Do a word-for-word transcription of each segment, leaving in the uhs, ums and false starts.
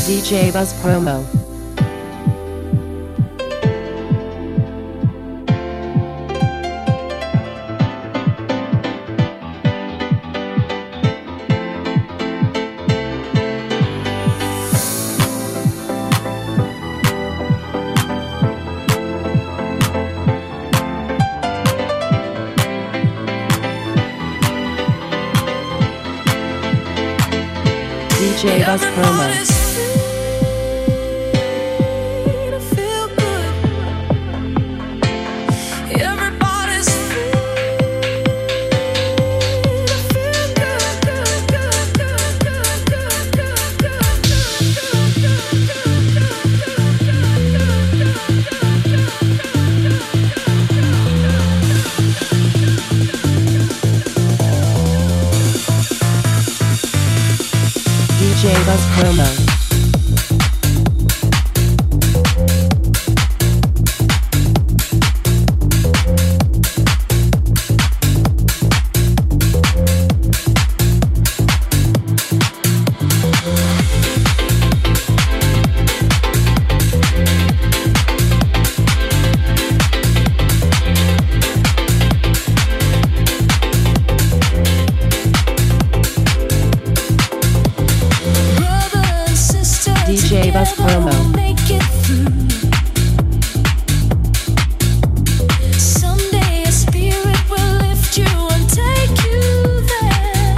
D J Buzz Promo. D J Buzz Promo. D J Buzz Promo. D J Buzz Promo. Someday a spirit will lift you and take you there.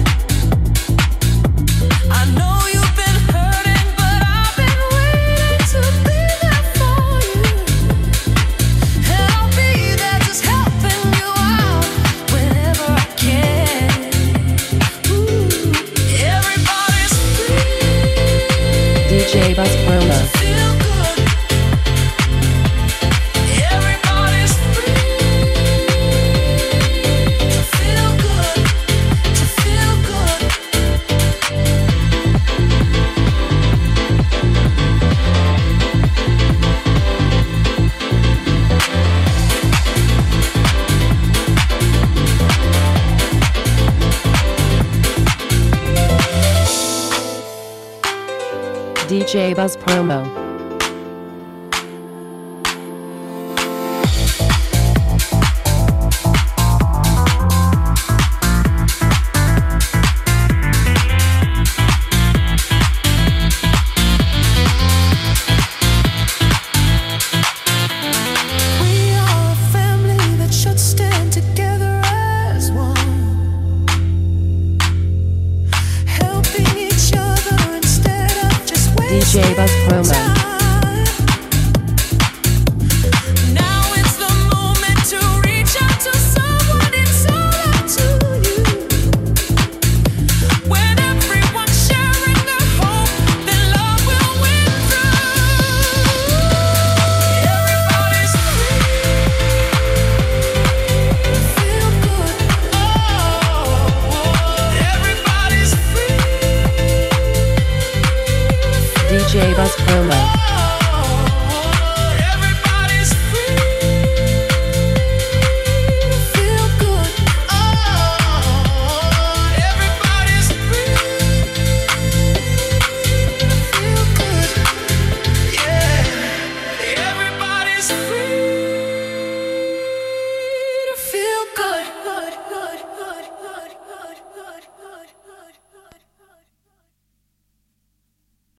I know you've been hurting, but I've been waiting to be there for you. And I'll be there just helping you out whenever I can. Ooh, everybody's free. D J Buzz Promo. Feel good. Everybody's free to feel good, to feel good. D J Buzz Promo. We are a family that should stand together as one, helping each other instead of just D J Buzz Promo. Now it's the moment to reach out to someone, it's all up to you. When everyone's sharing their hope, then love will win through. Everybody's free to feel good. Oh, everybody's free. D J Buzz Promo.